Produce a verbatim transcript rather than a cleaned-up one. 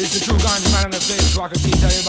It's the true Gandhi man on the place, rock a beat,